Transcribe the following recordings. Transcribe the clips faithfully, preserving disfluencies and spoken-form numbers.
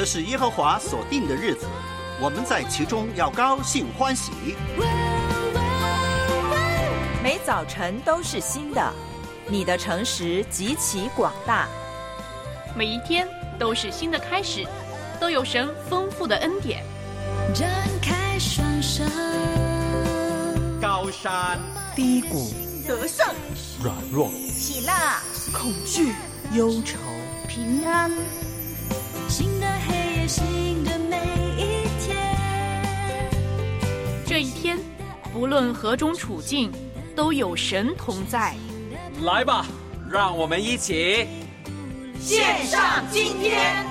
这是耶和华所定的日子，我们在其中要高兴欢喜。 每早晨都是新的，你的诚实极其广大。 每一天都是新的开始，都有神丰富的恩典。 展开双手， 高山低谷， 得胜软弱， 喜乐恐惧忧愁， 平安。 新的黑夜，新的每一天。 这一天，不论何种处境，都有神同在。 来吧，让我们一起献上今天。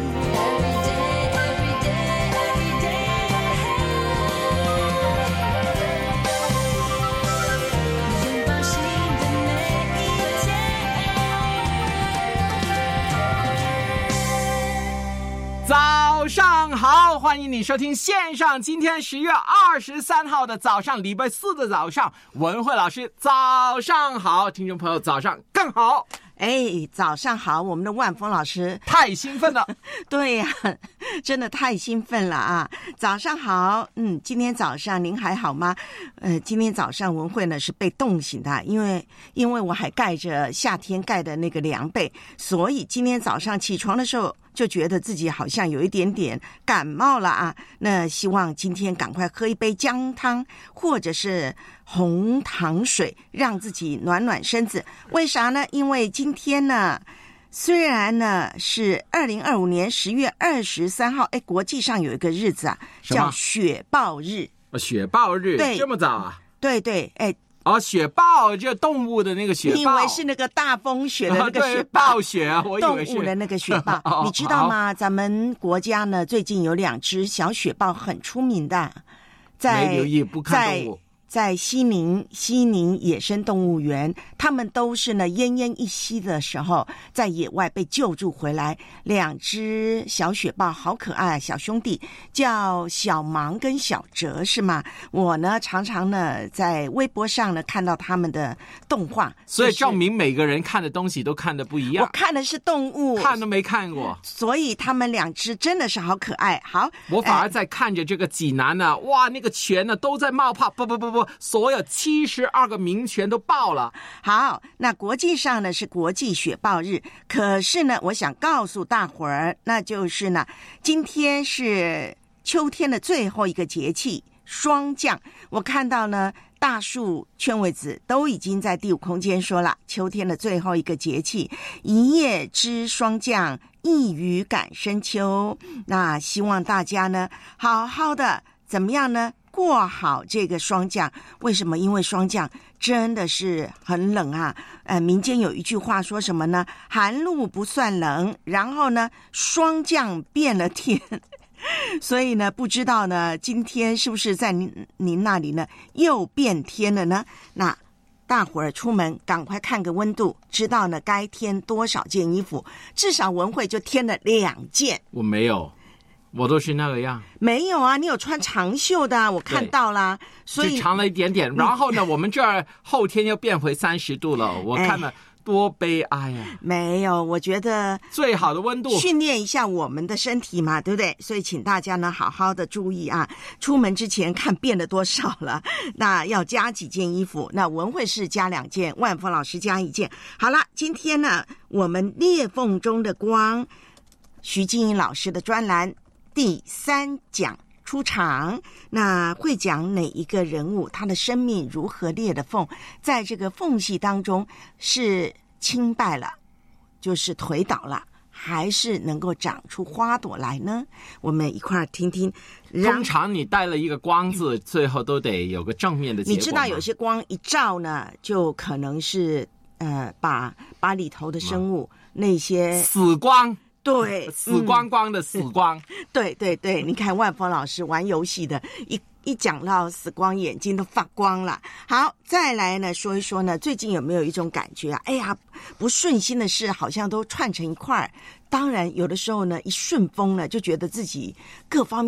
早上好，欢迎你收听线上今天十月二十三号的早上，礼拜四的早上，文慧老师早上好，听众朋友早上更好。 哎，早上好，我们的万峰老师太兴奋了。 对呀、啊，真的太兴奋了啊！早上好，嗯，今天早上您还好吗？呃，今天早上文慧呢是被冻醒的，因为因为我还盖着夏天盖的那个凉被，所以今天早上起床的时候就觉得自己好像有一点点感冒了啊。那希望今天赶快喝一杯姜汤或者是红糖水，让自己暖暖身子。为啥呢？因为今天呢，虽然呢是二零二五年十月二十三号，哎，国际上有一个日子啊，叫雪豹日。 雪豹日， 对， 这么早啊？ 对对，哎。 哦，雪豹就动物的那个雪豹， 你以为是那个大风雪的那个雪豹？ 啊、暴雪啊，我以为是动物的那个雪豹。你知道吗？咱们国家呢最近有两只小雪豹很出名的，在没留意，不看动物。 在西宁西宁野生动物园，他们都是呢奄奄一息的时候，在野外被救助回来。两只小雪豹好可爱，小兄弟叫小芒跟小哲，是吗？我呢常常呢在微博上呢看到他们的动画， 所以证明每个人看的东西都看的不一样。 我看的是动物， 看都没看过， 所以他们两只真的是好可爱。好， 我反而在看着这个济南呢、啊，哇，那个泉呢都在冒泡，不不不不。所有七十二个名泉都爆了。 好，那国际上呢是国际雪豹日，可是呢，我想告诉大伙儿，那就是呢，今天是秋天的最后一个节气霜降。我看到呢，大树劝慰子都已经在第五空间说了，秋天的最后一个节气，一叶知霜降，一雨感深秋。那希望大家呢，好好的怎么样呢？过好这个霜降。为什么？因为霜降真的是很冷啊。呃，民间有一句话说什么呢？寒露不算冷，然后呢，霜降变了天。所以呢，不知道呢，今天是不是在您您那里呢又变天了呢？那大伙儿出门赶快看个温度，知道呢该添多少件衣服。至少文慧就添了两件。 我没有。我都是那个样。 没有啊，你有穿长袖的、啊、我看到啦，所以就长了一点点。然后呢，我们这儿后天又变回三十度了，我看了多悲哀呀、啊！ 没有，我觉得最好的温度， 训练一下我们的身体嘛，对不对？所以请大家呢好好的注意啊，出门之前看变了多少了，那要加几件衣服。那文慧是加两件，万峰老师加一件。好了，今天呢，我们裂缝中的光，徐静怡老师的专栏第三讲出场，那会讲哪一个人物他的生命如何裂的缝，在这个缝隙当中是倾败了，就是颓倒了，还是能够长出花朵来呢？我们一块儿听听。 通常你带了一个光字，最后都得有个正面的结果。 你知道有些光一照呢，就可能是呃把把里头的生物、嗯、那些死光。 对， 死光光的死光、 嗯、对对对，你看万峰老师玩游戏的，一一讲到死光眼睛都发光了。好，再来呢说一说呢，最近有没有一种感觉啊？哎呀，不顺心的事好像都串成一块儿。当然有的时候呢一顺风呢，就觉得自己各方面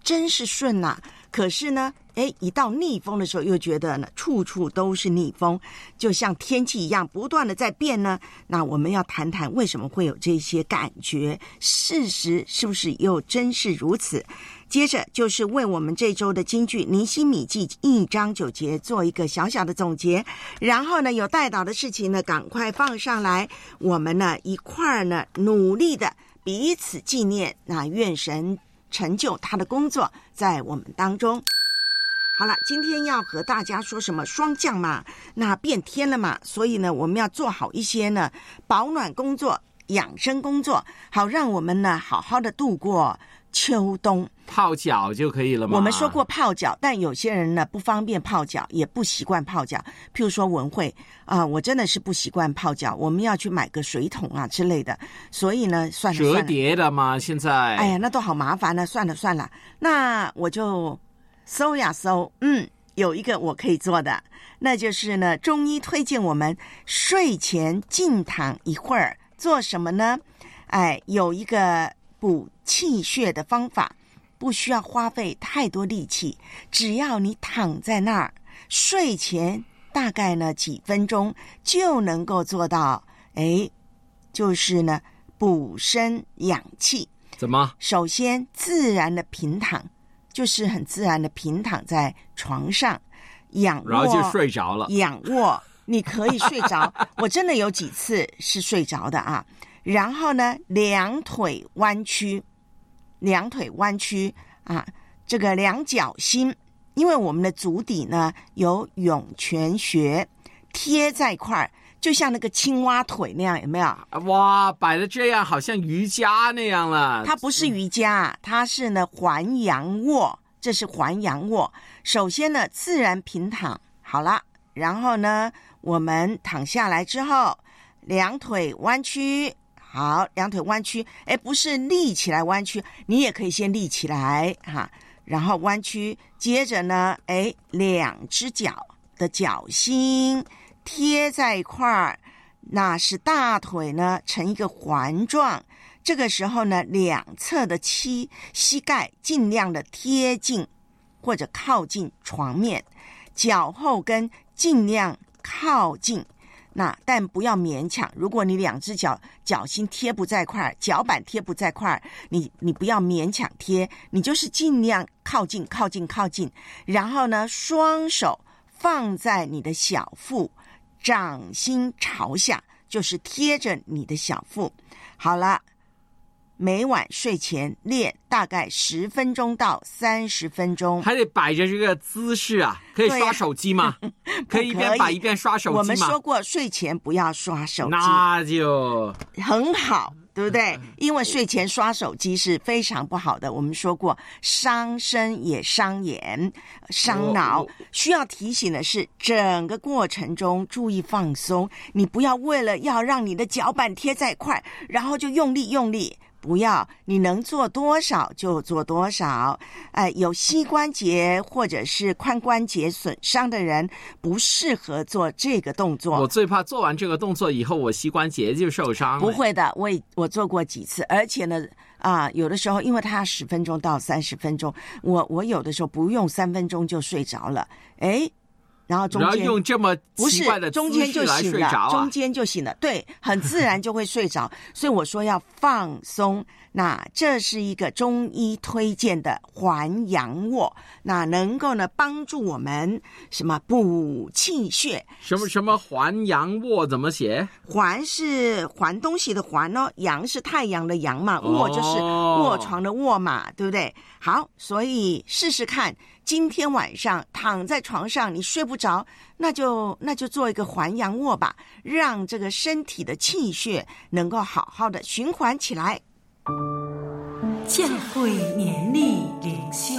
真是顺呐、啊。可是呢，哎，一到逆风的时候，又觉得呢，处处都是逆风，就像天气一样，不断的在变呢。那我们要谈谈为什么会有这些感觉，事实是不是又真是如此？接着就是为我们这周的金句尼希米记一章九节做一个小小的总结，然后呢，有带导的事情呢，赶快放上来，我们呢一块儿呢努力的彼此纪念。那愿神成就他的工作在我们当中。好了，今天要和大家说什么？霜降嘛，那变天了嘛，所以呢，我们要做好一些呢保暖工作、养生工作，好让我们呢好好的度过秋冬。 泡脚就可以了吗？ 我们说过泡脚，但有些人呢不方便泡脚，也不习惯泡脚。譬如说文慧啊、呃，我真的是不习惯泡脚，我们要去买个水桶啊之类的，所以呢，算了算了， 折叠的吗？现在， 哎呀，那都好麻烦呢。算了算了，那我就搜呀搜，嗯，有一个我可以做的，那就是呢，中医推荐我们睡前静躺一会儿，做什么呢？哎，有一个补气血的方法。不需要花费太多力气，只要你躺在那儿，睡前大概呢几分钟就能够做到。哎，就是呢补身养气。 怎么？ 首先自然的平躺，就是很自然的平躺在床上，仰卧， 然后就睡着了。 仰卧，你可以睡着。我真的有几次是睡着的啊。然后呢，两腿弯曲。两腿弯曲啊，这个两脚心，因为我们的足底呢有涌泉穴贴在一块儿，就像那个青蛙腿那样，有没有？ 哇，摆的这样好像瑜伽那样了。 它不是瑜伽，它是呢环阳卧，这是环阳卧。首先呢，自然平躺好了，然后呢，我们躺下来之后，两腿弯曲。好，两腿弯曲，哎，不是立起来弯曲，你也可以先立起来哈，然后弯曲，接着呢，哎，两只脚的脚心贴在一块儿，那是大腿呢成一个环状。这个时候呢，两侧的膝膝盖尽量的贴近或者靠近床面，脚后跟尽量靠近。那但不要勉强，如果你两只脚脚心贴不在块儿，脚板贴不在块儿，你你不要勉强贴，你就是尽量靠近靠近靠近，然后呢，双手放在你的小腹，掌心朝下，就是贴着你的小腹。好了，每晚睡前练大概十分钟到三十分钟， 还得摆着这个姿势啊，可以刷手机吗？可以一边摆一边刷手机吗？ 我们说过睡前不要刷手机， 那就很好，对不对？因为睡前刷手机是非常不好的，我们说过伤身也伤眼、伤脑。需要提醒的是，整个过程中注意放松，你不要为了要让你的脚板贴在一块，然后就用力用力。不要，你能做多少就做多少。呃，有膝关节或者是髋关节损伤的人，不适合做这个动作。 我最怕做完这个动作以后，我膝关节就受伤了。 不会的，我我做过几次，而且呢，啊，有的时候因为它十分钟到三十分钟，我我有的时候不用三分钟就睡着了，哎。然后中间然后用这么奇怪的姿势来睡着、啊、 不是中间就醒了，中间就醒了，对，很自然就会睡着。所以我说要放松。那这是一个中医推荐的环阳卧，那能够呢帮助我们什么补气血。 什么什么环阳卧怎么写？ 环是环东西的环哦，阳是太阳的阳嘛，卧就是卧床的卧嘛，对不对？好，所以试试看。今天晚上躺在床上你睡不着，那就那就做一个环阳卧吧，让这个身体的气血能够好好的循环起来。 教会年历灵修，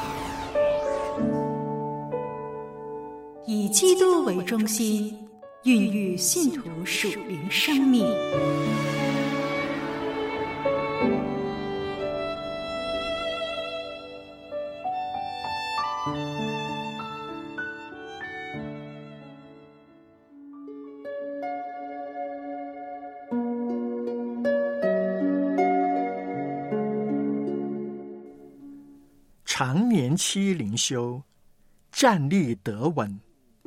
以基督为中心，孕育信徒属灵生命。 常年期灵修，站立得稳。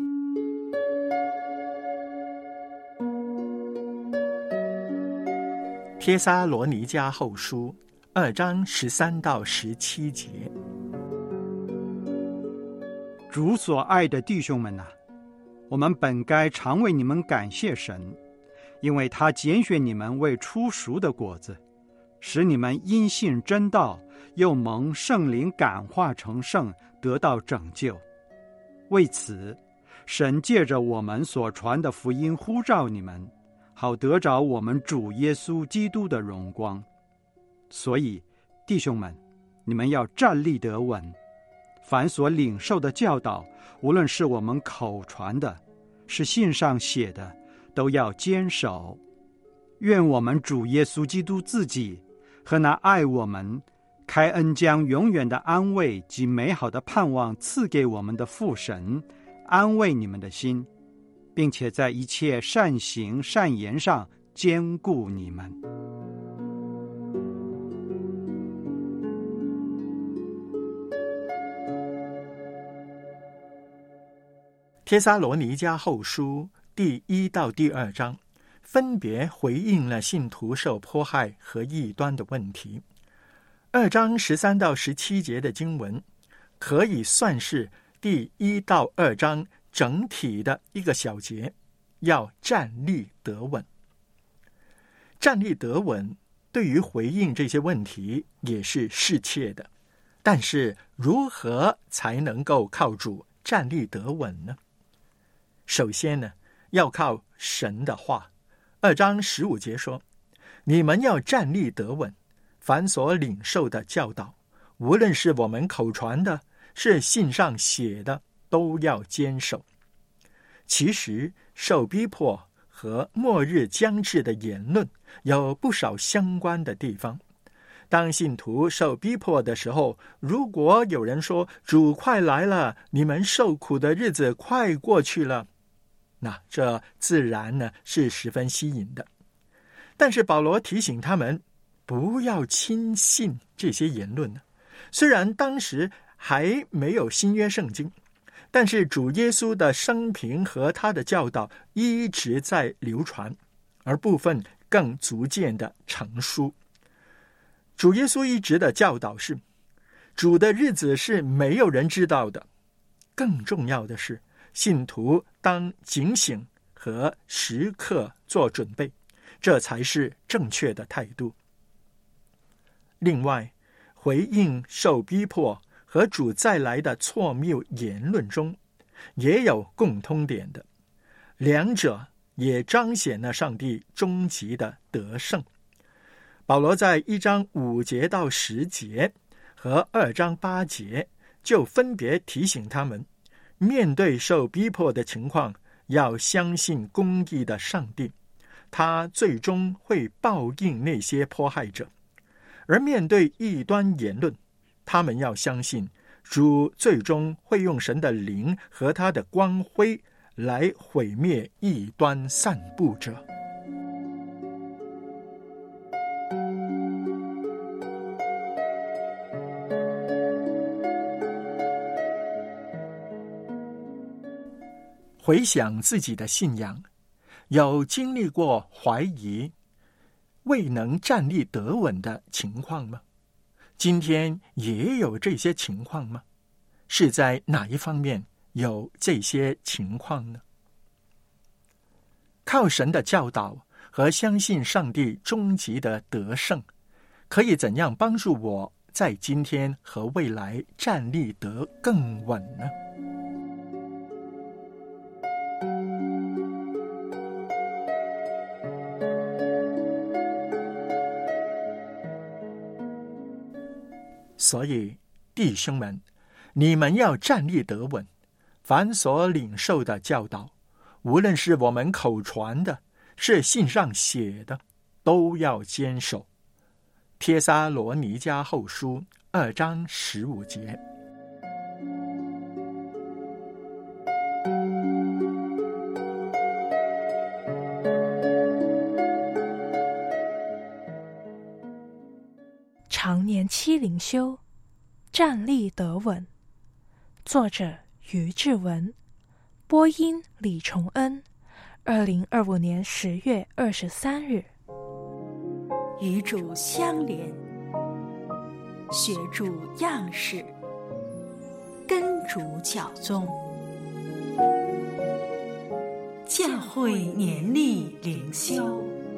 帖撒罗尼迦后书二章十三到十七节。 主所爱的弟兄们啊，我们本该常为你们感谢神，因为他拣选你们为初熟的果子，使你们因信真道，又蒙圣灵感化成圣，得到拯救。为此，神借着我们所传的福音呼召你们，好得着我们主耶稣基督的荣光。所以弟兄们，你们要站立得稳，凡所领受的教导，无论是我们口传的，是信上写的，都要坚守。愿我们主耶稣基督自己和那爱我们、开恩将永远的安慰及美好的盼望赐给我们的父神，安慰你们的心，并且在一切善行善言上坚固你们。 帖撒罗尼迦后书第一到第二章分别回应了信徒受迫害和异端的问题。二章十三到十七节的经文可以算是第一到二章整体的一个小节，要站立得稳。站立得稳对于回应这些问题也是适切的，但是如何才能够靠主站立得稳呢？首先呢，要靠神的话。二章十五节说，你们要站立得稳，凡所领受的教导，无论是我们口传的，是信上写的，都要坚守。其实受逼迫和末日将至的言论有不少相关的地方。当信徒受逼迫的时候，如果有人说主快来了，你们受苦的日子快过去了，那这自然呢是十分吸引的。但是保罗提醒他们不要轻信这些言论。虽然当时还没有新约圣经，但是主耶稣的生平和他的教导一直在流传，而部分更逐渐的成书。主耶稣一直的教导是，主的日子是没有人知道的，更重要的是信徒当警醒和时刻做准备，这才是正确的态度。另外，回应受逼迫和主再来的错谬言论中也有共通点的，两者也彰显了上帝终极的得胜。保罗在一章五节到十节和二章八节就分别提醒他们，面对受逼迫的情况，要相信公义的上帝，他最终会报应那些迫害者。而面对异端言论，他们要相信主最终会用神的灵和他的光辉来毁灭异端散布者。回想自己的信仰，有经历过怀疑、未能站立得稳的情况吗？今天也有这些情况吗？是在哪一方面有这些情况呢？靠神的教导和相信上帝终极的得胜，可以怎样帮助我在今天和未来站立得更稳呢？所以弟兄们，你们要站立得稳，凡所领受的教导，无论是我们口传的，是信上写的，都要坚守。帖撒罗尼迦后书二章十五节。 常年期灵修， 站立得稳。作者于志文，播音李崇恩。二零二五年十月二十三日。 与主相连，学主样式，跟主教宗。教会年历灵修。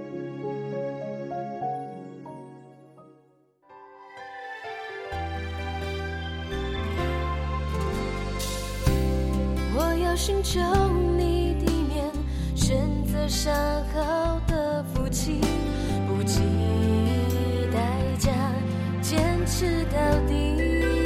我要寻求你的面，选择上好的福气，不计代价，坚持到底。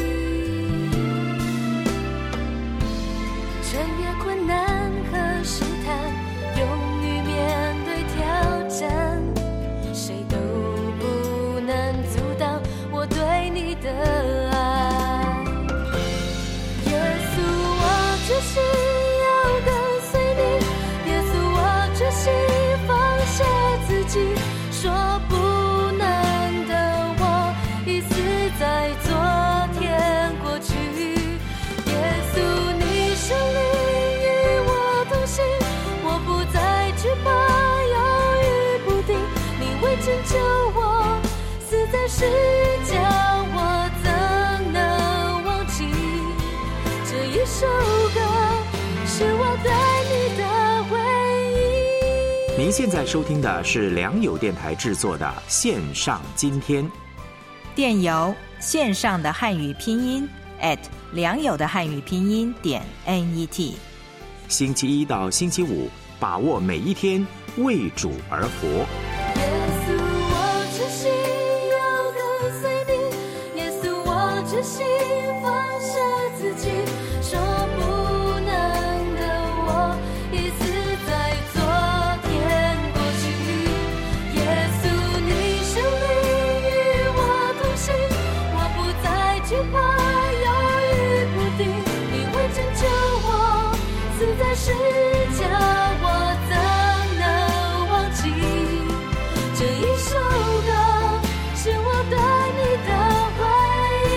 穿越困难和试探，勇于面对挑战，谁都不能阻挡我对你的爱。耶稣，我只是要跟随你，耶稣，我决心放下自己，说不能的我已死在昨天过去。耶稣，你胜利与我同行，我不再惧怕犹豫不定，你为拯救我死在十架，我怎能忘记这一首歌是我对你的回忆。 您现在收听的是良友电台制作的线上今天。 电邮线上的汉语拼音 at 良友的汉语拼音点 net。 星期一到星期五，把握每一天，为主而活。 耶稣，我决心要跟随你，耶稣，我决心放下自己，说不能的我已死在昨天过去。耶稣，你胜利与我同行，我不再惧怕犹豫不定，你为拯救我死在十架，我怎能忘记这一首歌是我对你的回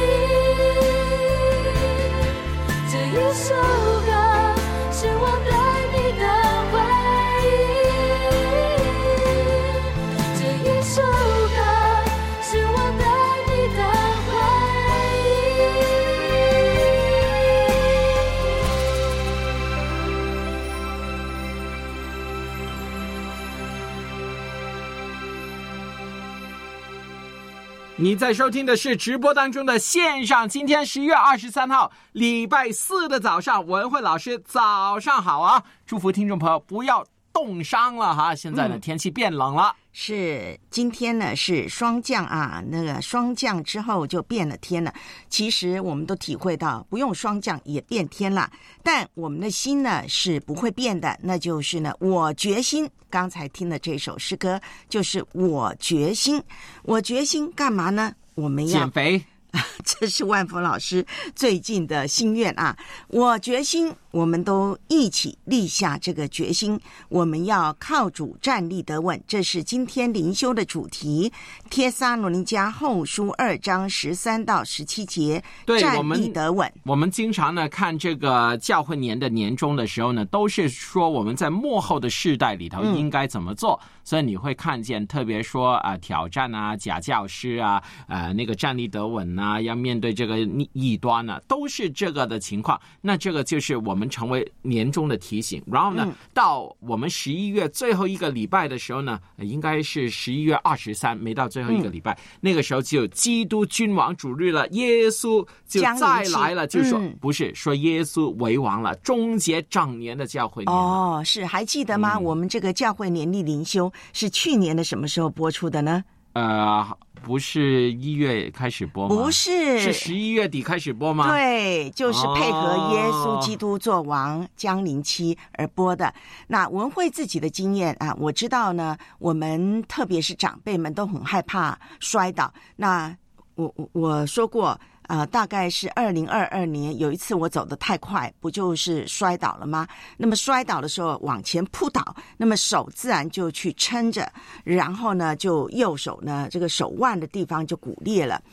忆，这一首歌是我对你的回忆，这一首歌是我对你的回你在收听的是直播当中的线上，今天十月二十三号礼拜四的早上，文慧老师早上好啊！祝福听众朋友不要冻伤了哈，现在的天气变冷了。 嗯是，今天呢是霜降啊，那个霜降之后就变了天了。其实我们都体会到，不用霜降也变天了，但我们的心呢是不会变的，那就是呢，我决心。刚才听的这首诗歌就是我决心，我决心干嘛呢？我们要减肥。 这是万峰老师最近的心愿啊！我决心，我们都一起立下这个决心，我们要靠主站立得稳。这是今天灵修的主题，帖撒罗尼迦后书二章十三到十七节，站立得稳。 我们经常呢看这个教会年的年终的时候呢，都是说我们在末后的世代里头应该怎么做。嗯，所以你会看见，特别说啊、呃、挑战啊假教师啊，呃那个站立得稳啊，要面对这个异端呢、啊，都是这个的情况。那这个就是我们成为年终的提醒。然后呢，嗯、到我们十一月最后一个礼拜的时候呢，应该是十一月二十三，没到最后一个礼拜，嗯、那个时候就有基督君王主日了，耶稣就再来了，就说、嗯、不是说耶稣为王了，终结整年的教会年了。 哦，是还记得吗？嗯、我们这个教会年历灵修是去年的什么时候播出的呢？ 呃，不是一月开始播吗？ 不是， 是十一月底开始播吗？ 对，就是配合耶稣基督做王降临期而播的。那文慧自己的经验啊，我知道呢，我们特别是长辈们都很害怕摔倒。那我我我说过。呃，大概是二零二二年有一次我走得太快，不就是摔倒了吗？那么摔倒的时候往前扑倒，那么手自然就去撑着，然后呢，就右手呢这个手腕的地方就骨裂了。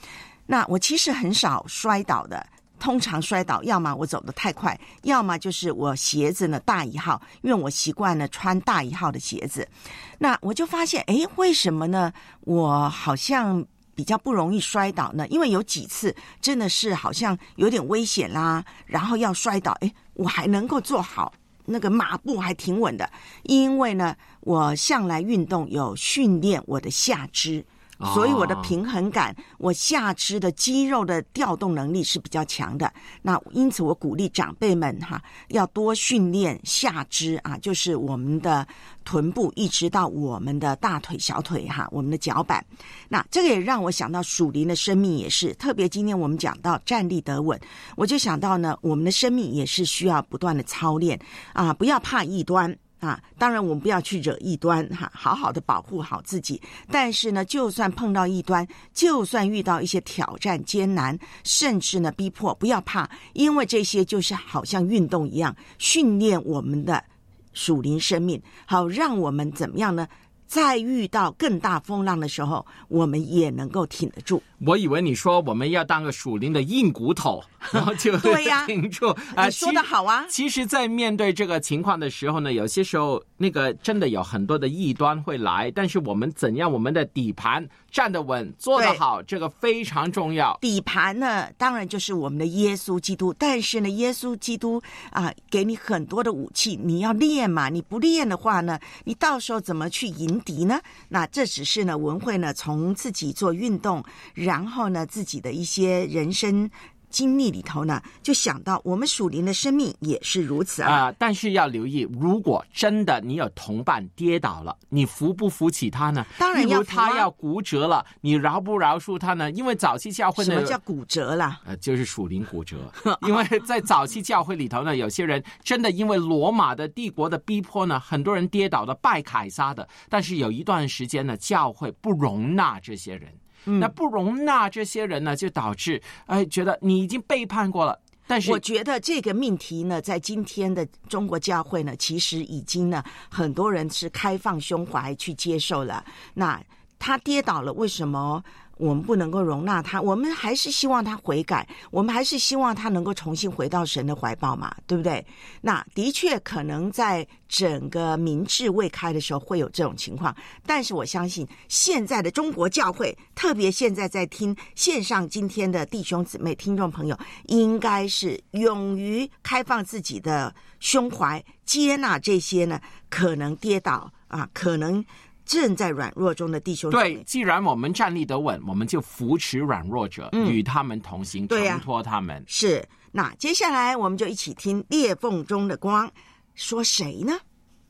那我其实很少摔倒的，通常摔倒要么我走得太快，要么就是我鞋子呢大一号，因为我习惯了穿大一号的鞋子。那我就发现，诶，为什么呢？我好像比较不容易摔倒呢？因为有几次真的是好像有点危险啦，然后要摔倒，诶，我还能够做好。那个马步还挺稳的，因为呢，我向来运动有训练我的下肢。所以我的平衡感，我下肢的肌肉的调动能力是比较强的。那因此我鼓励长辈们哈，要多训练下肢啊，就是我们的臀部一直到我们的大腿、小腿哈，我们的脚板。那这个也让我想到属灵的生命也是，特别今天我们讲到站立得稳，我就想到呢，我们的生命也是需要不断的操练啊，不要怕异端。啊，当然我们不要去惹异端哈，好好的保护好自己。但是呢，就算碰到异端，就算遇到一些挑战、艰难，甚至呢逼迫，不要怕，因为这些就是好像运动一样，训练我们的属灵生命，好让我们怎么样呢？在遇到更大风浪的时候，我们也能够挺得住。 我以为你说我们要当个属灵的硬骨头，然后就对呀， 挺住。啊、 你说得好啊。 其实，在面对这个情况的时候呢，有些时候那个真的有很多的异端会来，但是我们怎样，我们的底盘站得稳，做得好，这个非常重要。 底盘呢，当然就是我们的耶稣基督，但是呢，耶稣基督啊，给你很多的武器，你要练嘛，你不练的话呢，你到时候怎么去赢敌呢？那这只是呢，文慧呢从自己做运动，然后呢自己的一些人生经历里头呢，就想到我们属灵的生命也是如此啊、 呃。但是要留意，如果真的你有同伴跌倒了，你扶不扶起他呢？ 当然要扶啊。 例如他要骨折了，你饶不饶恕他呢？因为早期教会呢， 什么叫骨折啦？ 呃，就是属灵骨折。因为在早期教会里头呢，有些人真的因为罗马的帝国的逼迫呢，很多人跌倒的，拜凯撒的。但是有一段时间呢，教会不容纳这些人。那不容纳这些人呢，就导致哎，觉得你已经背叛过了。但是我觉得这个命题呢，在今天的中国教会呢，其实已经呢，很多人是开放胸怀去接受了。那他跌倒了，为什么我们不能够容纳他？我们还是希望他悔改，我们还是希望他能够重新回到神的怀抱嘛，对不对？那的确可能在整个民智未开的时候会有这种情况，但是我相信现在的中国教会，特别现在在听线上今天的弟兄姊妹听众朋友，应该是勇于开放自己的胸怀，接纳这些呢可能跌倒啊，可能正在软弱中的弟兄姊妹。 对，既然我们站立得稳，我们就扶持软弱者，嗯、与他们同行，承托他们。 是，那接下来我们就一起听裂缝中的光，说谁呢？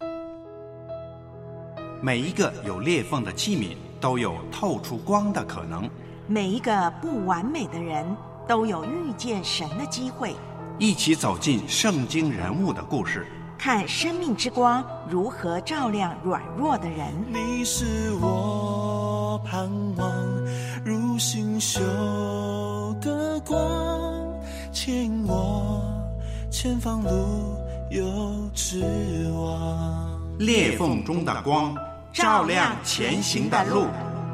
每一个有裂缝的器皿都有透出光的可能， 每一个不完美的人都有遇见神的机会。 一起走进圣经人物的故事， 看生命之光如何照亮软弱的人。 你是我盼望如星宿的光，牵引我前方路有指望。 裂缝中的光，照亮前行的路。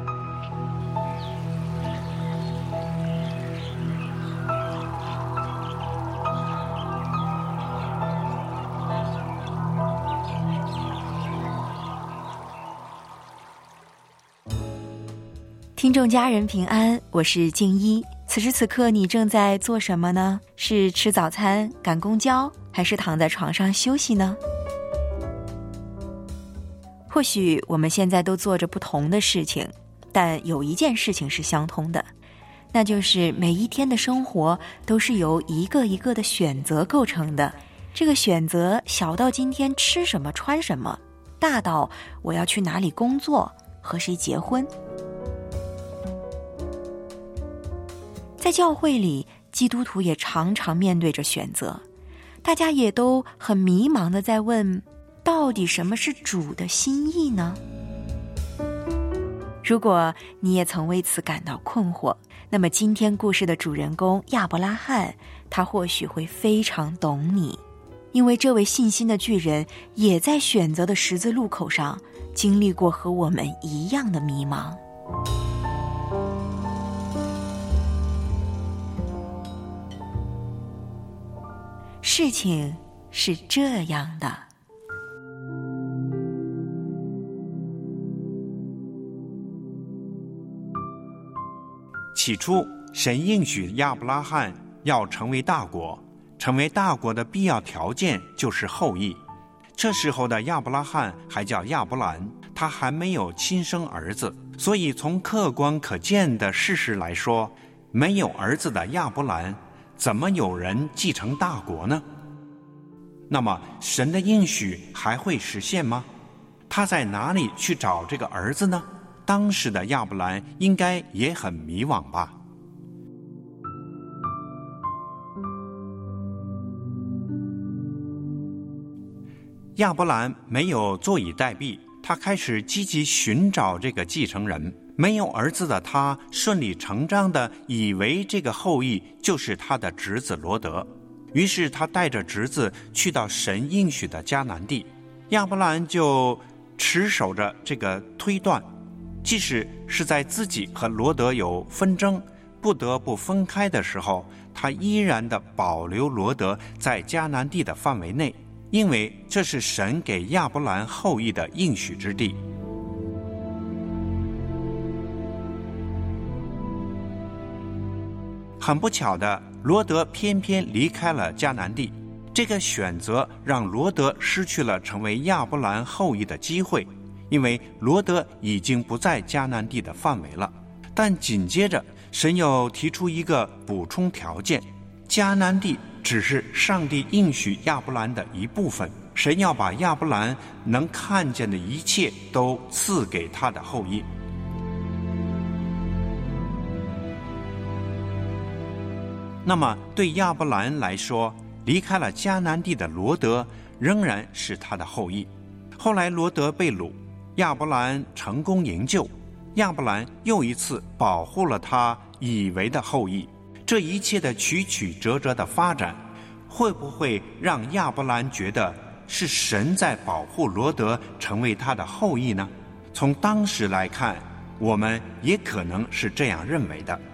听众家人平安，我是静一。此时此刻你正在做什么呢？是吃早餐、赶公交，还是躺在床上休息呢？或许我们现在都做着不同的事情，但有一件事情是相通的，那就是每一天的生活都是由一个一个的选择构成的。这个选择小到今天吃什么穿什么，大到我要去哪里工作，和谁结婚。在教会里，基督徒也常常面对着选择，大家也都很迷茫地在问，到底什么是主的心意呢？如果你也曾为此感到困惑，那么今天故事的主人公亚伯拉罕，他或许会非常懂你，因为这位信心的巨人也在选择的十字路口上经历过和我们一样的迷茫。 事情是这样的。 起初，神应许亚伯拉罕要成为大国，成为大国的必要条件就是后裔。这时候的亚伯拉罕还叫亚伯兰，他还没有亲生儿子，所以从客观可见的事实来说，没有儿子的亚伯兰怎么有人继承大国呢？那么神的应许还会实现吗？他在哪里去找这个儿子呢？当时的亚伯兰应该也很迷惘吧。亚伯兰没有坐以待毙，他开始积极寻找这个继承人。没有儿子的他顺理成章地以为这个后裔就是他的侄子罗德，于是他带着侄子去到神应许的迦南地。亚伯兰就持守着这个推断，即使是在自己和罗德有纷争，不得不分开的时候，他依然地保留罗德在迦南地的范围内，因为这是神给亚伯兰后裔的应许之地。很不巧的，罗德偏偏离开了迦南地，这个选择让罗德失去了成为亚伯兰后裔的机会，因为罗德已经不在迦南地的范围了。但紧接着神又提出一个补充条件，迦南地只是上帝应许亚伯兰的一部分，神要把亚伯兰能看见的一切都赐给他的后裔。那么对亚伯兰来说，离开了迦南地的罗德仍然是他的后裔。后来罗德被掳，亚伯兰成功营救，亚伯兰又一次保护了他以为的后裔。这一切的曲曲折折的发展，会不会让亚伯兰觉得是神在保护罗德成为他的后裔呢？从当时来看，我们也可能是这样认为的。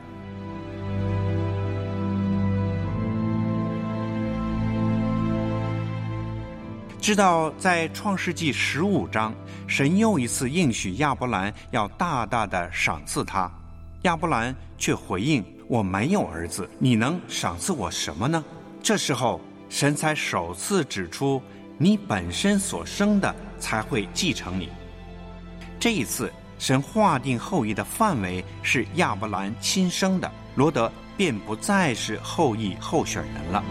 直到在创世纪十五章，神又一次应许亚伯兰要大大的赏赐他，亚伯兰却回应，我没有儿子，你能赏赐我什么呢？这时候神才首次指出，你本身所生的才会继承你。这一次神划定后裔的范围是亚伯兰亲生的，罗德便不再是后裔候选人了。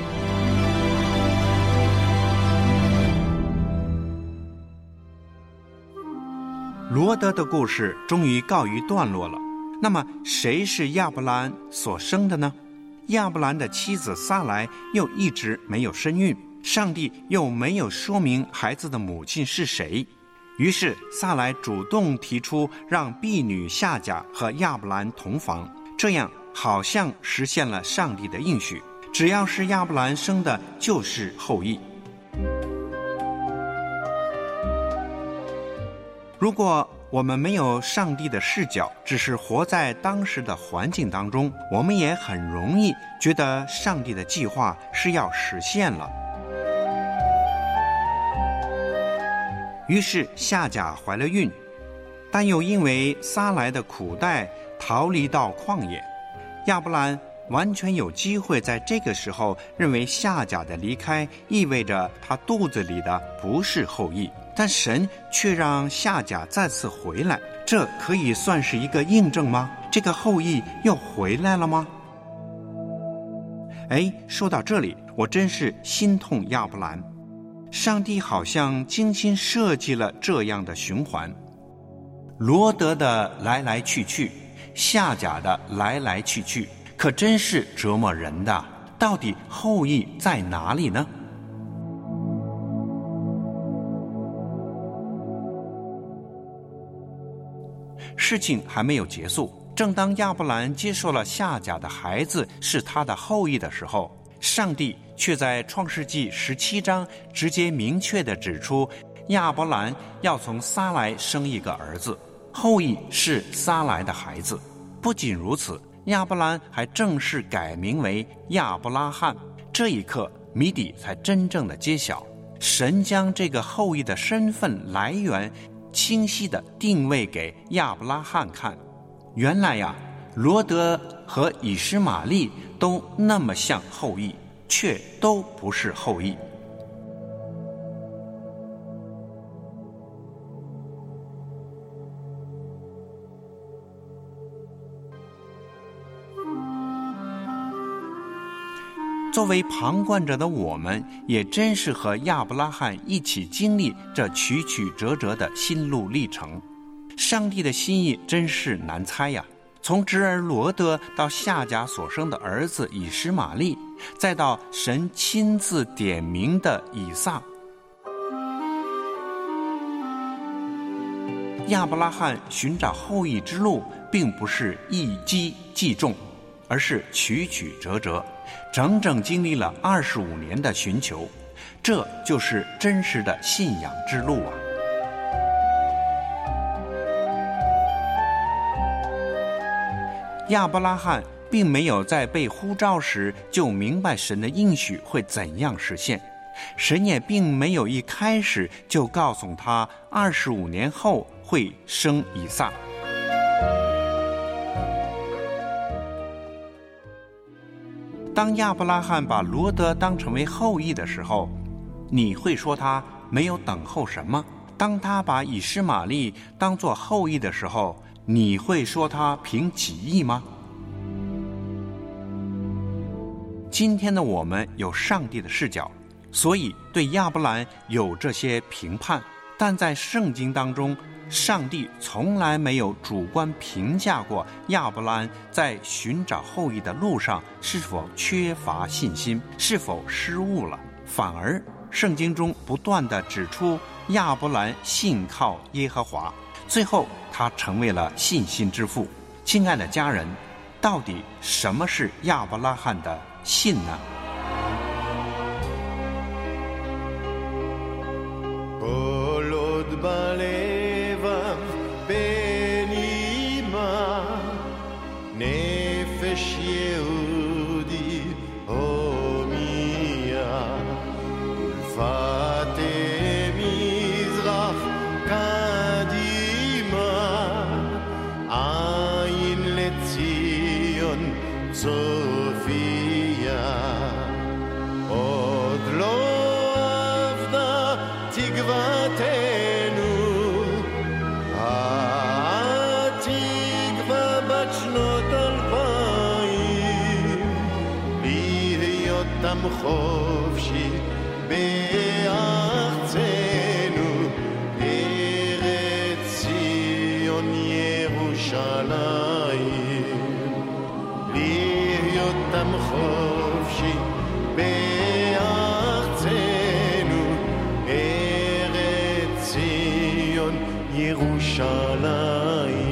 罗德的故事终于告一段落了。那么谁是亚伯兰所生的呢？亚伯兰的妻子撒莱又一直没有身孕，上帝又没有说明孩子的母亲是谁，于是撒莱主动提出让婢女夏甲和亚伯兰同房，这样好像实现了上帝的应许，只要是亚伯兰生的就是后裔。如果我们没有上帝的视角，只是活在当时的环境当中，我们也很容易觉得上帝的计划是要实现了。于是夏甲怀了孕，但又因为撒莱的苦待逃离到旷野。亚伯兰完全有机会在这个时候认为夏甲的离开意味着他肚子里的不是后裔，但神却让夏甲再次回来，这可以算是一个印证吗？这个后裔又回来了吗？哎，说到这里，我真是心痛亚伯兰。上帝好像精心设计了这样的循环，罗德的来来去去，夏甲的来来去去，可真是折磨人的。到底后裔在哪里呢？事情还没有结束，正当亚伯兰接受了夏甲的孩子是他的后裔的时候，上帝却在创世纪十七章直接明确地指出，亚伯兰要从撒莱生一个儿子，后裔是撒莱的孩子。不仅如此，亚伯兰还正式改名为亚伯拉罕。这一刻， 谜底才真正的揭晓。神将这个后裔的身份来源清晰地定位给亚伯拉罕看。原来呀，罗德和以实玛利都那么像后裔，却都不是后裔。作为旁观者的我们，也真是和亚伯拉罕一起经历这曲曲折折的心路历程。上帝的心意真是难猜呀！从侄儿罗德到夏甲所生的儿子以实玛利，再到神亲自点名的以撒，亚伯拉罕寻找后裔之路并不是一击即中，而是曲曲折折，整整经历了二十五年的寻求，这就是真实的信仰之路啊！亚伯拉罕并没有在被呼召时就明白神的应许会怎样实现，神也并没有一开始就告诉他二十五年后会生以撒。当亚伯拉罕把罗德当成为后裔的时候，你会说他没有等候什么？当他把以实玛利当作后裔的时候，你会说他凭己意吗？今天的我们有上帝的视角，所以对亚伯兰有这些评判，但在圣经当中，上帝从来没有主观评价过亚伯兰在寻找后裔的路上是否缺乏信心，是否失误了。反而圣经中不断地指出亚伯兰信靠耶和华，最后他成为了信心之父。亲爱的家人，到底什么是亚伯拉罕的信呢？ חופשי בארצנו, ארץ ציון ירושלים. להיות עם חופשי בארצנו, ארץ ציון ירושלים.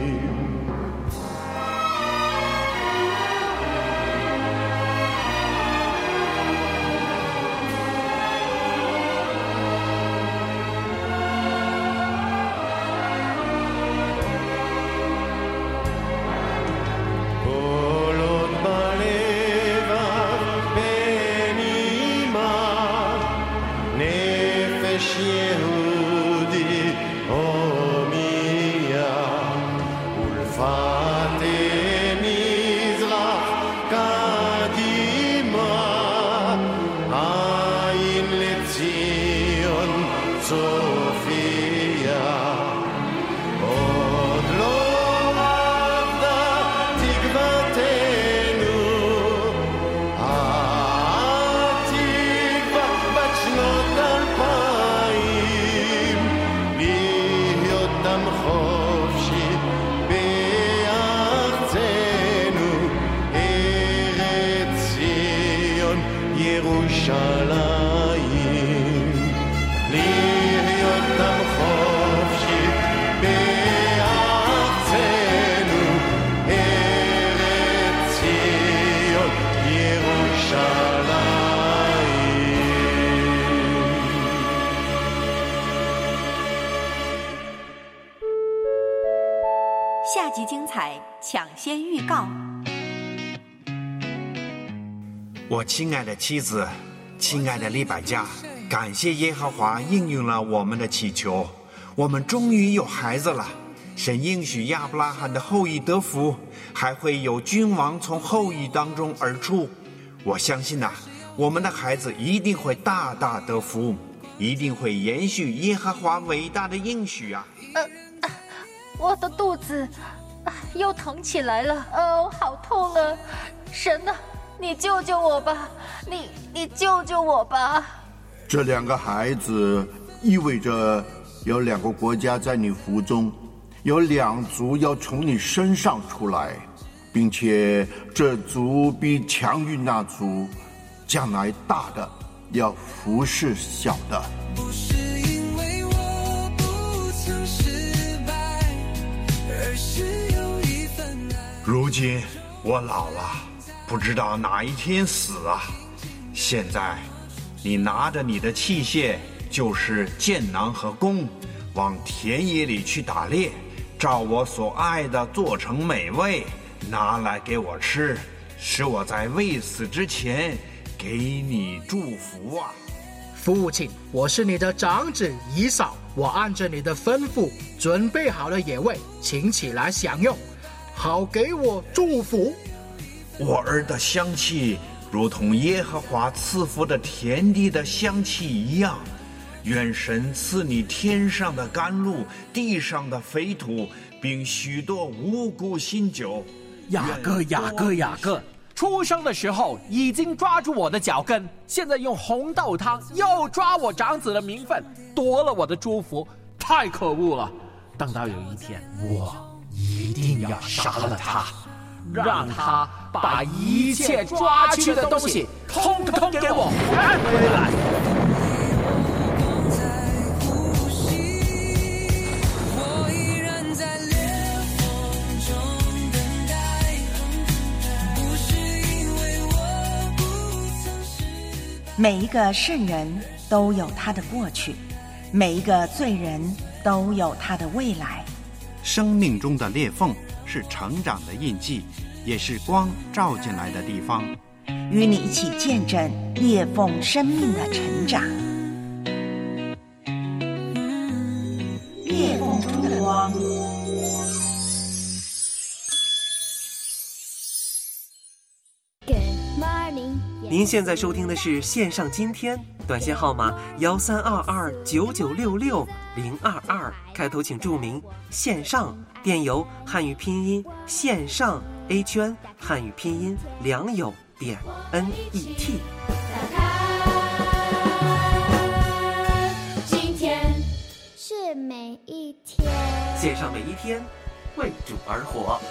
下集精彩抢先预告。 我亲爱的妻子， 亲爱的利百加，感谢耶和华应允了我们的祈求，我们终于有孩子了。神应许亚伯拉罕的后裔得福，还会有君王从后裔当中而出。我相信啊，我们的孩子一定会大大得福，一定会延续耶和华伟大的应许啊！ 呃，我的肚子又疼起来了，哦，好痛啊！神啊，你救救我吧！你你救救我吧！ 这两个孩子意味着有两个国家在你腹中，有两族要从你身上出来，并且这族必强于那族，将来大的要服侍小的。 不是因为我不曾失败，而是有一份爱。 如今我老了，不知道哪一天死啊！现在你拿着你的器械，就是箭囊和弓，往田野里去打猎，照我所爱的做成美味，拿来给我吃，使我在未死之前给你祝福啊！ 父亲，我是你的长子以扫，我按着你的吩咐准备好了野味，请起来享用，好给我祝福。 我儿的香气如同耶和华赐福的田地的香气一样，愿神赐你天上的甘露，地上的肥土，并许多五谷新酒。 雅各，雅各，雅各，出生的时候已经抓住我的脚跟，现在用红豆汤又抓我长子的名分，夺了我的祝福，太可恶了！等到有一天，我一定要杀了他，让他把一切抓去的东西通通给我还回来。 每一个圣人都有他的过去，每一个罪人都有他的未来。 生命中的裂缝是成长的印记，也是光照进来的地方。 与你一起见证裂缝生命的成长。裂缝中的光。 您现在收听的是线上今天，短信号码幺三二二九九六六零二二，开头请注明线上，电邮汉语拼音线上 A 圈汉语拼音良友点 N E T。 今天是每一天， 线上每一天，为主而活。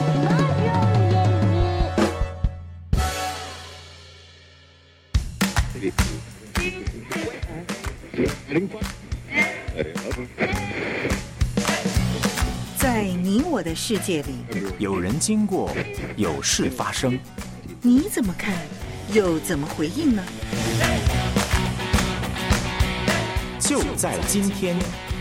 在你我的世界里， 有人经过，有事发生， 你怎么看，又怎么回应呢？ 就在今天。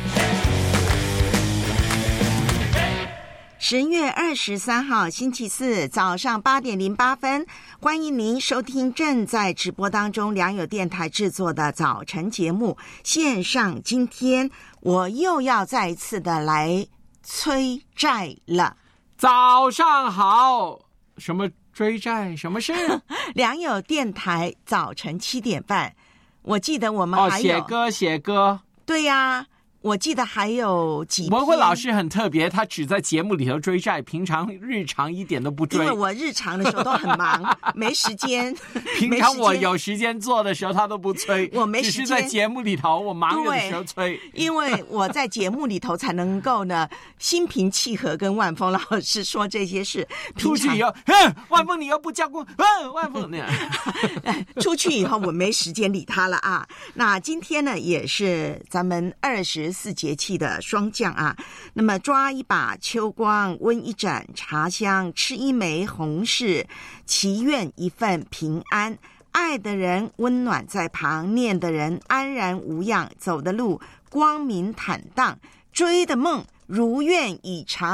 十月二十三号星期四早上八点零八分，欢迎您收听正在直播当中良友电台制作的早晨节目线上今天。我又要再一次的来催债了。 早上好，什么追债？什么事？ 良友电台早晨七点半，我记得我们还有、 哦、写歌写歌。 对呀、啊。我记得还有几篇。 文慧老师很特别，他只在节目里头追债，平常日常一点都不追。 因为我日常的时候都很忙，没时间。 平常我有时间做的时候，他都不催。 我没时间， 只是在节目里头，我忙的时候催。 因为我在节目里头才能够呢心平气和跟万峰老师说这些事。 出去以后，哼，万峰你又不交工，哼，万峰那出去以后我没时间理他了啊。那今天呢，也是咱们二十四节气的霜降啊，那么抓一把秋光，温一盏茶香，吃一枚红柿，祈愿一份平安。爱的人温暖在旁，念的人安然无恙，走的路光明坦荡，追的梦如愿以偿。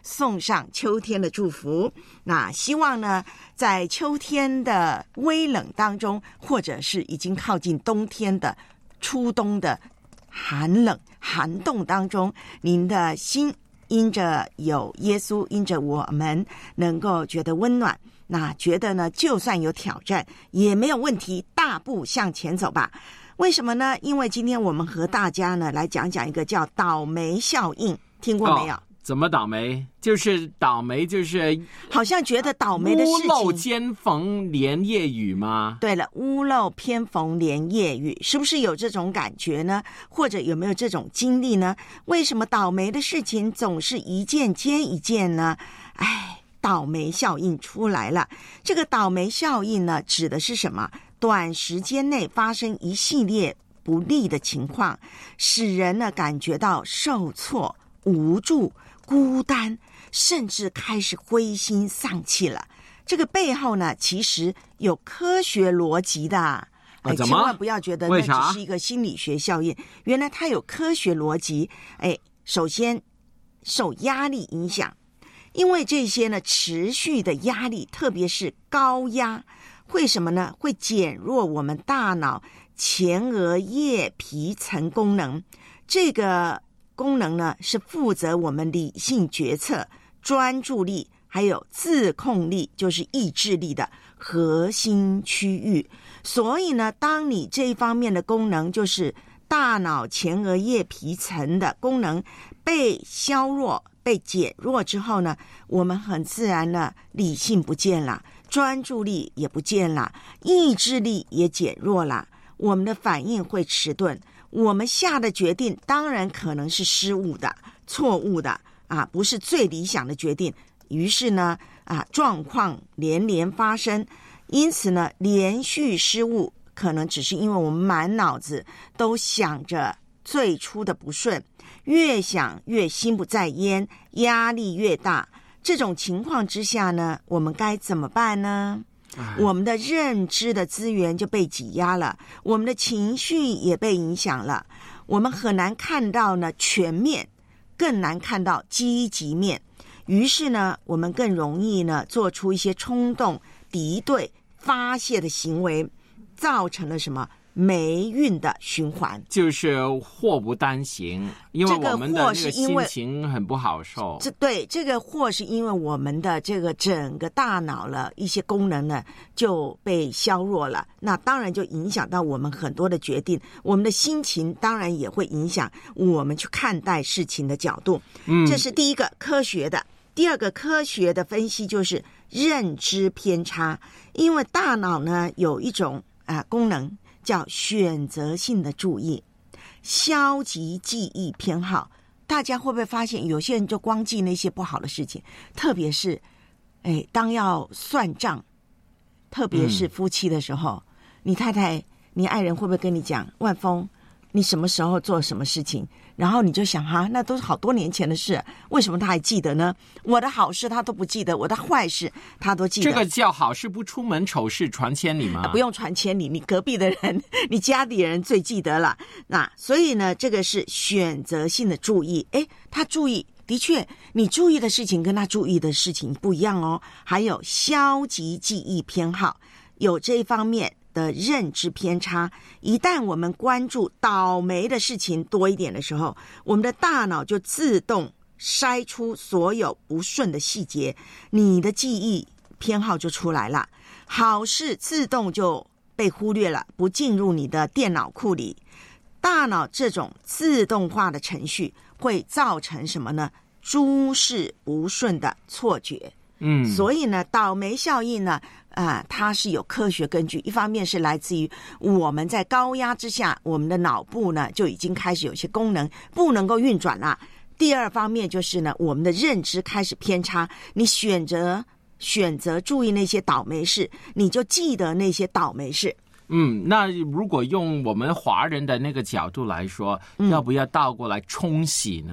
送上秋天的祝福。那希望呢，在秋天的微冷当中，或者是已经靠近冬天的初冬的寒冷寒冻当中，您的心因着有耶稣，因着我们能够觉得温暖，那觉得呢，就算有挑战也没有问题，大步向前走吧。为什么呢？因为今天我们和大家呢来讲讲一个叫倒霉效应，听过没有？ 哦，怎么倒霉？就是倒霉，就是好像觉得倒霉的事情。 屋漏兼逢连夜雨吗？ 对了，屋漏偏逢连夜雨，是不是有这种感觉呢？或者有没有这种经历呢？为什么倒霉的事情总是一件接一件呢？哎，倒霉效应出来了。这个倒霉效应呢，指的是什么？短时间内发生一系列不利的情况，使人呢感觉到受挫、无助、孤单，甚至开始灰心丧气了。这个背后呢，其实有科学逻辑的。 啊、 哎，千万不要觉得那只是一个心理学效应，原来它有科学逻辑。哎，首先受压力影响，因为这些呢持续的压力，特别是高压，会什么呢？会减弱我们大脑前额叶皮层功能。这个功能呢，是负责我们理性决策、专注力还有自控力，就是意志力的核心区域。所以呢，当你这一方面的功能，就是大脑前额叶皮层的功能被削弱、被减弱之后呢，我们很自然呢，理性不见了，专注力也不见了，意志力也减弱了，我们的反应会迟钝，我们下的决定当然可能是失误的、错误的啊，不是最理想的决定。于是呢，啊，状况连连发生。因此呢，连续失误可能只是因为我们满脑子都想着最初的不顺，越想越心不在焉，压力越大。这种情况之下呢，我们该怎么办呢？我们的认知的资源就被挤压了，我们的情绪也被影响了，我们很难看到呢全面，更难看到积极面。于是呢，我们更容易呢做出一些冲动、敌对、发泄的行为，造成了什么？霉运的循环， 就是祸不单行，因为我们的那个心情很不好受。 这对这个祸是因为我们的这个整个大脑了一些功能呢就被削弱了，那当然就影响到我们很多的决定，我们的心情当然也会影响我们去看待事情的角度。嗯，这是第一个科学的。第二个科学的分析就是认知偏差，因为大脑呢有一种啊、呃、功能。叫选择性的注意，消极记忆偏好。大家会不会发现有些人就光记那些不好的事情，特别是哎，当要算账，特别是夫妻的时候、嗯、你太太你爱人会不会跟你讲，万峰你什么时候做什么事情，然后你就想哈，那都是好多年前的事，为什么他还记得呢？我的好事他都不记得，我的坏事他都记得。 这个叫好事不出门，丑事传千里吗？ 啊、不用传千里，你隔壁的人你家里人最记得了。那所以呢，这个是选择性的注意。诶，他注意，的确你注意的事情跟他注意的事情不一样哦。还有消极记忆偏好，有这一方面的认知偏差。一旦我们关注倒霉的事情多一点的时候，我们的大脑就自动筛出所有不顺的细节，你的记忆偏好就出来了，好事自动就被忽略了，不进入你的电脑库里。大脑这种自动化的程序会造成什么呢？诸事不顺的错觉。嗯，所以呢，倒霉效应呢，啊、呃，它是有科学根据。一方面是来自于我们在高压之下，我们的脑部呢就已经开始有些功能不能够运转了。第二方面就是呢，我们的认知开始偏差，你选择选择注意那些倒霉事，你就记得那些倒霉事。 嗯，那如果用我们华人的那个角度来说，嗯、要不要倒过来冲洗呢？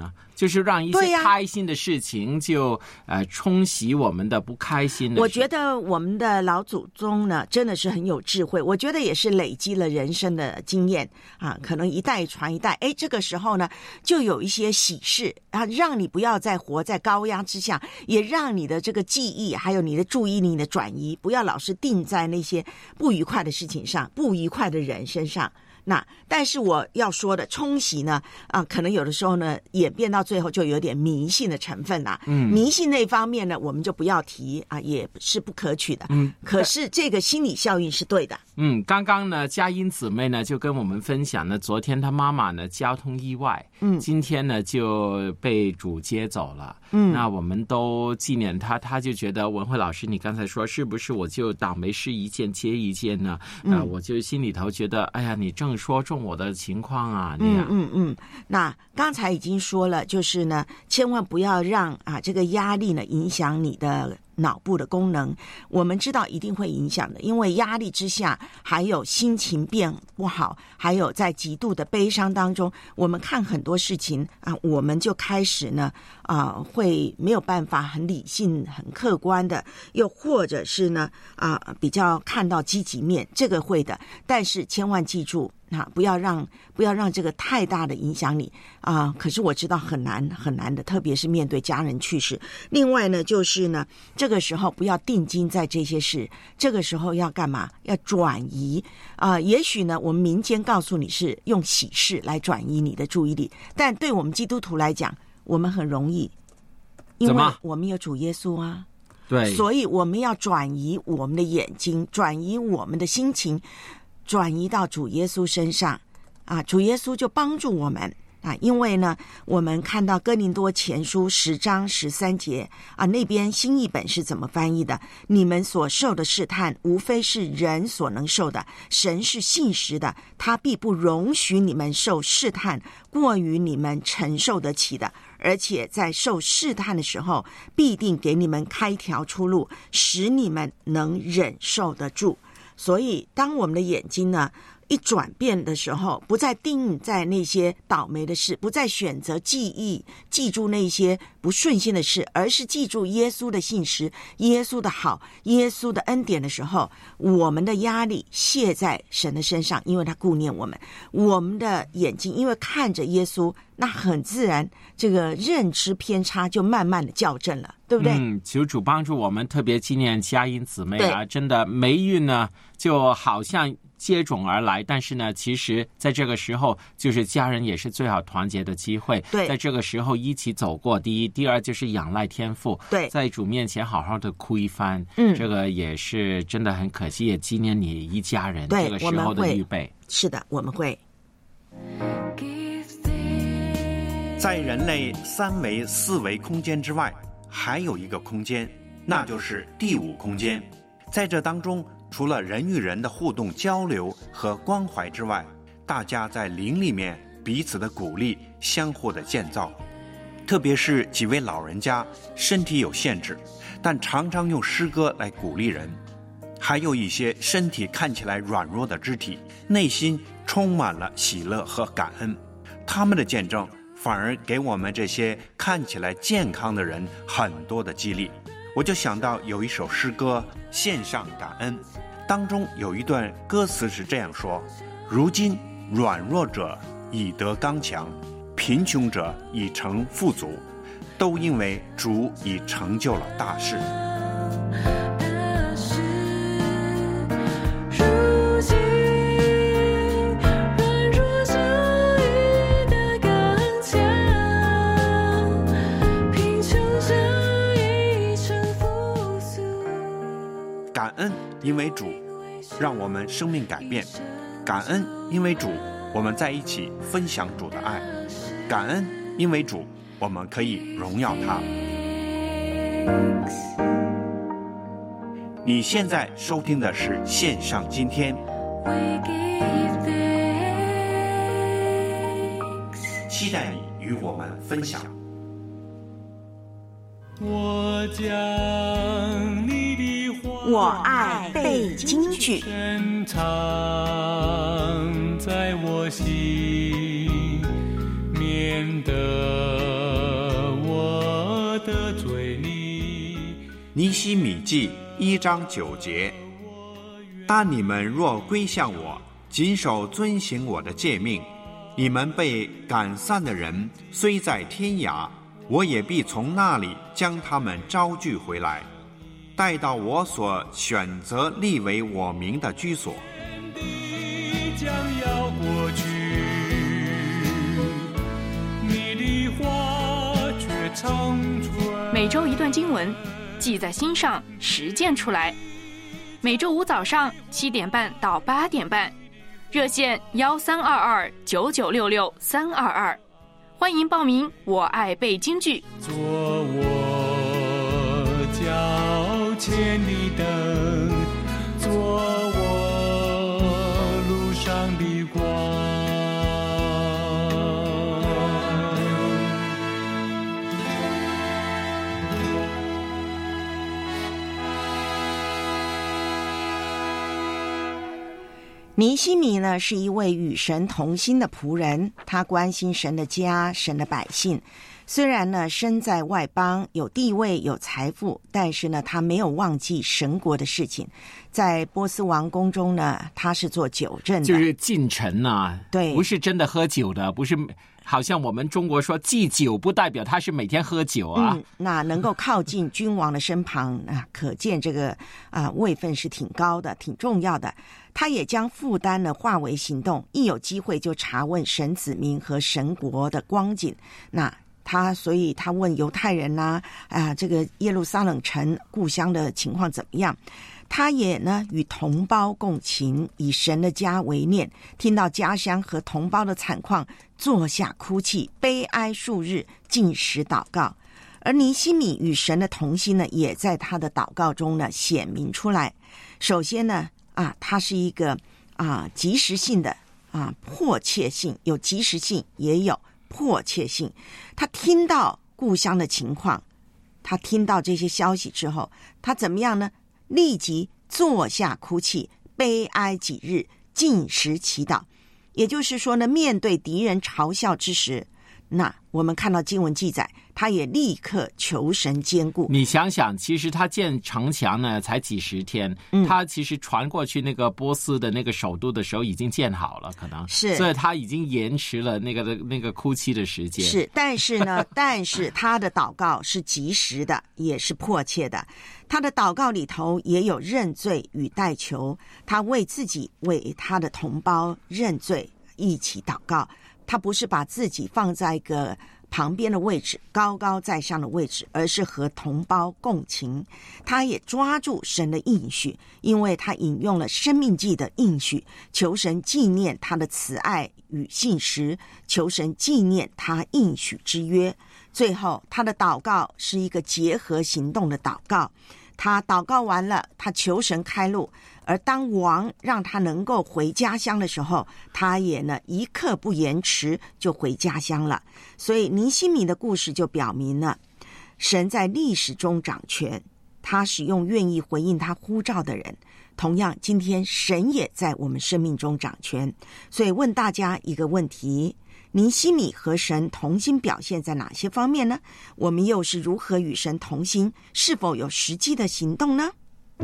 就是让一些开心的事情就、啊、呃冲洗我们的不开心的事。 我觉得我们的老祖宗呢真的是很有智慧，我觉得也是累积了人生的经验啊，可能一代传一代，哎，这个时候呢就有一些喜事啊，让你不要再活在高压之下，也让你的这个记忆还有你的注意力的转移，不要老是定在那些不愉快的事情上，不愉快的人身上。那但是我要说的冲洗呢啊，可能有的时候呢演变到最后就有点迷信的成分啦。嗯，迷信那方面呢我们就不要提啊，也是不可取的。嗯，可是这个心理效应是对的。 嗯，刚刚呢佳音姊妹呢就跟我们分享呢，昨天她妈妈呢交通意外，嗯，今天呢就被主接走了。嗯，那我们都纪念她，她就觉得文慧老师你刚才说是不是我就倒霉事一件接一件呢？嗯、呃，我就心里头觉得哎呀，你正说中我的情况啊，那样。 嗯嗯嗯。那刚才已经说了，就是呢，千万不要让啊这个压力呢影响你的脑部的功能。我们知道一定会影响的，因为压力之下还有心情变不好，还有在极度的悲伤当中，我们看很多事情啊，我们就开始呢啊会没有办法很理性很客观的，又或者是呢啊比较看到积极面，这个会的。但是千万记住啊，不要让不要让这个太大的影响你啊！可是我知道很难很难的，特别是面对家人去世。另外呢，就是呢，这个时候不要定睛在这些事，这个时候要干嘛？要转移啊！也许呢，我们民间告诉你是用喜事来转移你的注意力，但对我们基督徒来讲，我们很容易，因为我们有主耶稣啊。 对， 所以我们要转移我们的眼睛，转移我们的心情。转移到主耶稣身上啊，主耶稣就帮助我们啊，因为呢我们看到哥林多前书十章十三节啊，那边新译本是怎么翻译的？你们所受的试探无非是人所能受的，神是信实的，他必不容许你们受试探过于你们承受得起的，而且在受试探的时候必定给你们开条出路，使你们能忍受得住。所以当我们的眼睛呢一转变的时候，不再定在那些倒霉的事，不再选择记忆记住那些不顺心的事，而是记住耶稣的信实，耶稣的好，耶稣的恩典的时候，我们的压力卸在神的身上，因为他顾念我们。我们的眼睛因为看着耶稣，那很自然这个认知偏差就慢慢的校正了，对不对？ 嗯，求主帮助我们，特别纪念佳音姊妹啊，真的霉运呢就好像接踵而来，但是呢其实在这个时候就是家人也是最好团结的机会。 对， 在这个时候一起走过，第一第二就是仰赖天父， 对， 在主面前好好的哭一番。 嗯， 这个也是真的很可惜，也纪念你一家人这个时候的预备。 是的，我们会在人类三维四维空间之外，还有一个空间，那就是第五空间。在这当中，除了人与人的互动交流和关怀之外，大家在灵里面彼此的鼓励，相互的建造。特别是几位老人家身体有限制，但常常用诗歌来鼓励人，还有一些身体看起来软弱的肢体，内心充满了喜乐和感恩。他们的见证反而给我们这些看起来健康的人很多的激励。我就想到有一首诗歌《献上感恩》，当中有一段歌词是这样说：如今软弱者已得刚强，贫穷者已成富足，都因为主已成就了大事。感恩因为主让我们生命改变，感恩因为主我们在一起分享主的爱，感恩因为主我们可以荣耀他。你现在收听的是线上今天，期待你与我们分享。 我将你的我爱背京剧， 深藏在我心，免得尼希米记一章九节，但你们若归向我，谨守遵行我的诫命，你们被赶散的人虽在天涯，我也必从那里将他们招聚回来，带到我所选择立为我名的居所。 将要过去，你的话却长存。 每周一段经文，记在心上，实践出来。每周五早上七点半到八点半，热线幺三二二九九六六三二二，欢迎报名。我爱背京剧。 做我脚前的灯，做我路上的光。 尼希米呢是一位与神同心的仆人，他关心神的家、神的百姓。虽然呢身在外邦，有地位、有财富，但是呢他没有忘记神国的事情。在波斯王宫中呢，他是做酒政的， 就是进城啊， 对， 不是真的喝酒的，不是好像我们中国说祭酒，不代表他是每天喝酒啊。 嗯，那能够靠近君王的身旁啊，可见这个啊位分是挺高的，挺重要的。他也将负担呢化为行动，一有机会就查问神子民和神国的光景。那他所以他问犹太人呐、啊，啊，这个耶路撒冷城故乡的情况怎么样？他也呢与同胞共情，以神的家为念，听到家乡和同胞的惨况，坐下哭泣，悲哀数日，禁食祷告。而尼希米与神的同心呢，也在他的祷告中呢显明出来。首先呢，啊，他是一个啊及时性的啊迫切性，有及时性，也有迫切性。他听到故乡的情况，他听到这些消息之后，他怎么样呢？立即坐下哭泣，悲哀几日，禁食祈祷。也就是说呢，面对敌人嘲笑之时，那我们看到经文记载，他也立刻求神坚固。 你想想，其实他建城墙呢才几十天，嗯、他其实传过去那个波斯的那个首都的时候已经建好了，可能是， 所以他已经延迟了那个那个哭泣的时间。 是，但是呢，但是他的祷告是及时的，也是迫切的。他的祷告里头也有认罪与代求，他为自己、为他的同胞认罪，一起祷告。他不是把自己放在一个旁边的位置，高高在上的位置，而是和同胞共情。他也抓住神的应许，因为他引用了申命记的应许，求神纪念他的慈爱与信实，求神纪念他应许之约。最后他的祷告是一个结合行动的祷告，他祷告完了，他求神开路，而当王让他能够回家乡的时候，他也呢一刻不延迟就回家乡了。所以尼希米的故事就表明了，神在历史中掌权，他使用愿意回应他呼召的人。同样，今天神也在我们生命中掌权。所以问大家一个问题，尼希米和神同心表现在哪些方面呢？我们又是如何与神同心？是否有实际的行动呢？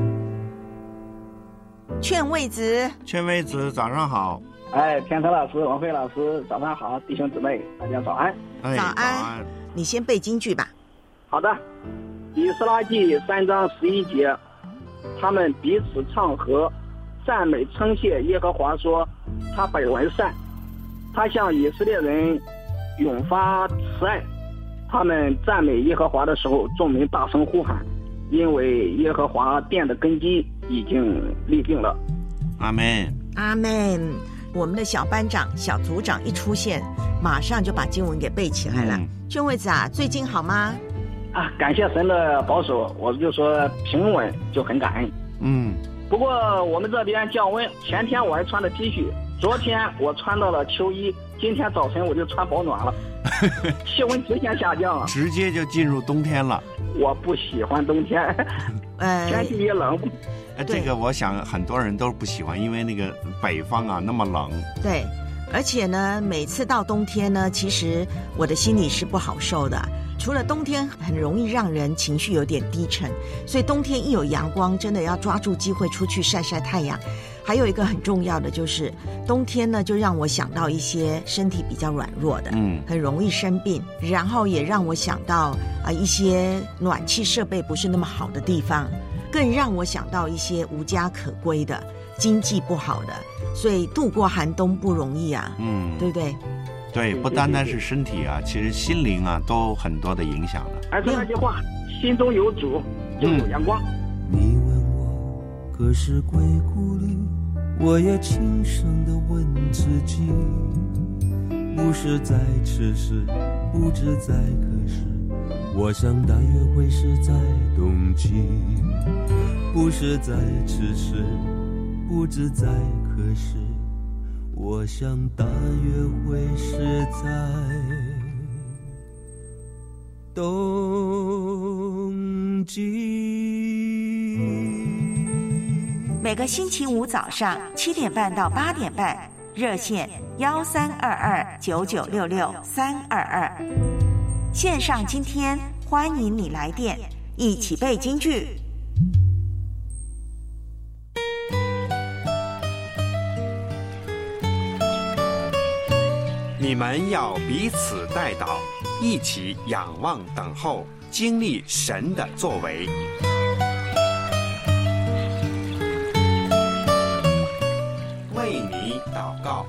劝慰子， 劝慰子，早上好。 哎，天成老师、王慧老师，早上好，弟兄姊妹，大家早安。 哎、 早安。早安。你先背京剧吧。 好的。以斯拉记三章十一节，他们彼此唱和，赞美称谢耶和华，说他本为善，他向以色列人永发慈爱。他们赞美耶和华的时候，众民大声呼喊，因为耶和华殿的根基已经立定了。 阿们， 阿们。我们的小班长、小组长一出现，马上就把经文给背起来了。劝慰子啊，最近好吗？ 啊，感谢神的保守，我就说平稳，就很感恩。 嗯。 不过我们这边降温，前天我还穿的 T 恤，昨天我穿到了秋衣，今天早晨我就穿保暖了，气温直线下降了， 直接就进入冬天了。 我不喜欢冬天，呃，天气一冷。 这个我想很多人都不喜欢，因为那个北方啊那么冷。 对，而且呢，每次到冬天呢，其实我的心里是不好受的， 除了冬天很容易让人情绪有点低沉，所以冬天一有阳光，真的要抓住机会出去晒晒太阳。还有一个很重要的就是冬天呢，就让我想到一些身体比较软弱的，嗯，很容易生病，然后也让我想到啊、呃、一些暖气设备不是那么好的地方，更让我想到一些无家可归的、经济不好的，所以度过寒冬不容易啊，嗯，对不对？ 对，不单单是身体啊，其实心灵啊都很多的影响了。 还是那句话，心中有主就有阳光。 你问我何时归故里，我也轻声地问自己，不是在此时，不知在何时，我想大约会是在冬季，不是在此时，不知在何时，我想大约会是在冬季。 每个星期五早上七点半到八点半，热线幺三二二九九六六三二二，线上今天欢迎你来电，一起背京剧。 你们要彼此代祷，一起仰望等候，经历神的作为。为你祷告。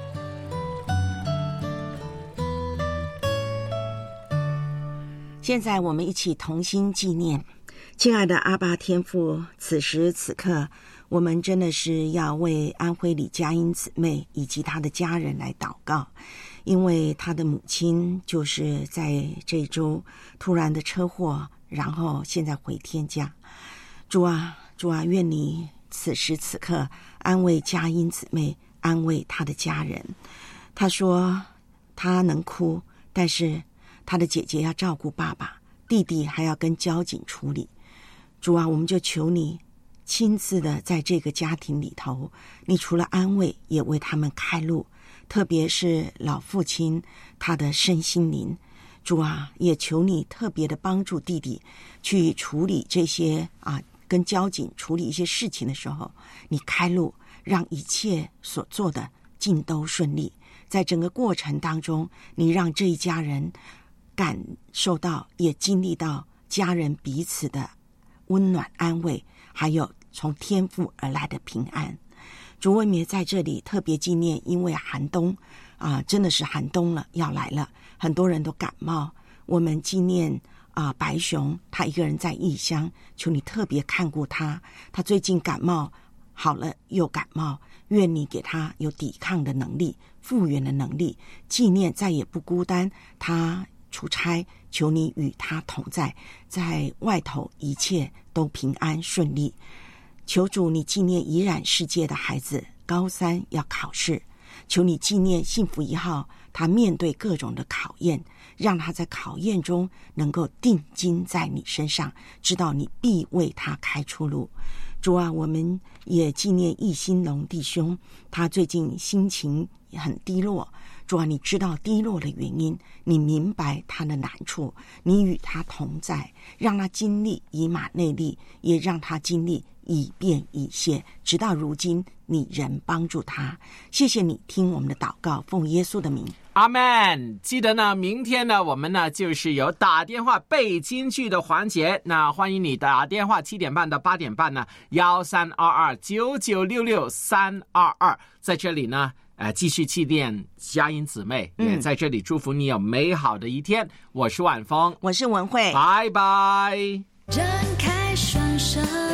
现在我们一起同心纪念，亲爱的阿爸天父，此时此刻我们真的是要为安徽李佳音姊妹以及她的家人来祷告，因为她的母亲就是在这周突然的车祸，然后现在回天家。主啊，主啊，愿你此时此刻安慰佳音姊妹，安慰她的家人。她说她能哭，但是她的姐姐要照顾爸爸，弟弟还要跟交警处理。主啊，我们就求你亲自的在这个家庭里头，你除了安慰，也为他们开路，特别是老父亲他的身心灵。主啊，也求你特别的帮助弟弟去处理这些啊，跟交警处理一些事情的时候，你开路，让一切所做的尽都顺利。在整个过程当中，你让这一家人感受到，也经历到家人彼此的温暖安慰，还有从天父而来的平安。主，我们也在这里特别纪念，因为寒冬啊、呃，真的是寒冬了，要来了，很多人都感冒。我们纪念啊、呃、白熊，他一个人在异乡，求你特别看顾他。他最近感冒好了又感冒，愿你给他有抵抗的能力，复原的能力。纪念再也不孤单，他出差，求你与他同在，在外头一切都平安顺利。求主你纪念怡然世界的孩子高三要考试，求你纪念幸福一号，他面对各种的考验，让他在考验中能够定睛在你身上，知道你必为他开出路。主啊，我们也纪念易兴龙弟兄，他最近心情很低落。主啊，你知道低落的原因，你明白他的难处，你与他同在，让他经历以马内利，也让他经历以便以谢，直到如今你仍帮助他。谢谢你听我们的祷告，奉耶稣的名， 阿们。记得呢，明天呢，我们呢就是有打电话背京剧的环节。那欢迎你打电话，七点半到八点半呢，幺三二二九九六六三二二，在这里呢。呃，继续纪念佳音姊妹，也在这里祝福你有美好的一天。我是晚风， 我是文慧， 拜拜。 展开双手。